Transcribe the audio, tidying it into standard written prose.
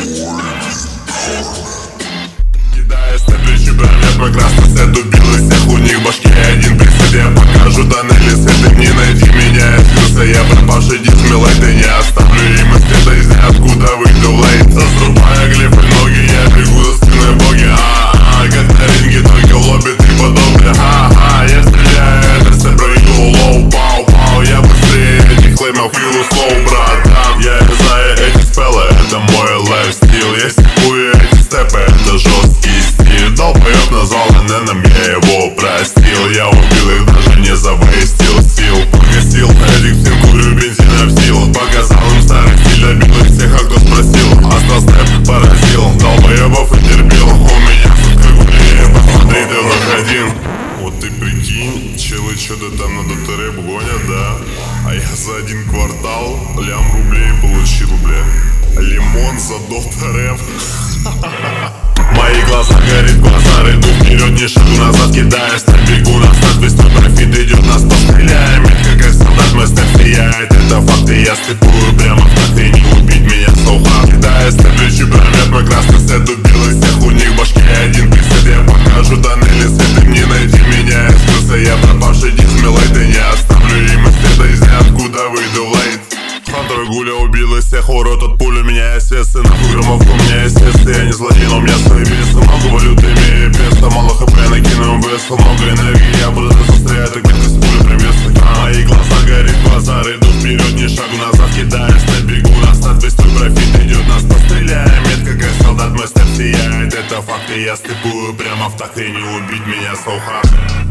Кидая степличу промет, мой красный свет убил и всех у них башки один присед. Я покажу тоннели света, не найти меня, я слился. Я пропавший дисмилай, ты не оставлю им из света. Из ниоткуда выйду в лейт, срубая глифы ноги. Я бегу за спиной боги, как на ринге, только в лобби ты подобный. Я стреляю, это все прыгну лоу, пау-пау. Я быстрее этих леймов, филу слоу, братан. Я юзаю эти спеллы, это мой лайфстил. Я степую эти степы, это жесткий стиль. Долбоёб назвал ННом, я его простил. Я убил их, даже не завейстил сил. Погасил этих всем, курю бензина в силу. Показал им старый стиль, добил их всех, а кто спросил. Остал степ, поразил, долбоёбов и терпил. У меня сутка гулеет, посмотри, ты вновь один. Вот ты прикинь, челы что-то там на дотереп гонят, да? А я за один квартал лям рублей получил, бля. Лимон за дотереп. Мои глаза горит, глаза иду вперед, не шагу назад, кидаясь на бегу. Нас надпись-то профит идет, нас постреляем. Метка как солдат, мой степ сияет, это факты. Я степую прямо в такт, не убить меня соуха. Кидаясь на плечи промет, мой красный свет убил и всех у них башки один присед. Я покажу тоннели света, не найти меня, я скрылся. Я пропавший дисмилай, ты не оставлю им из света. Из ниоткуда выйду в лейт. Хантер Гуля убил из всех, урод от пули. У меня есть весы, нахуй громовку, у меня есть весы. Я не злодей, но у меня свои весы. Много валюты, имею песто, мало хп, накину весу. Много энергии, я буду застрять, так как ты с пули примесы. Мои глаза горит, глаза иду вперед, не шагу назад, кидаясь на бегу. Нас надпись, твой профит идет, нас постреляем. Метка как солдат, мой степ сияет, это факты. Я степую прямо в такт, и не убить меня so hard.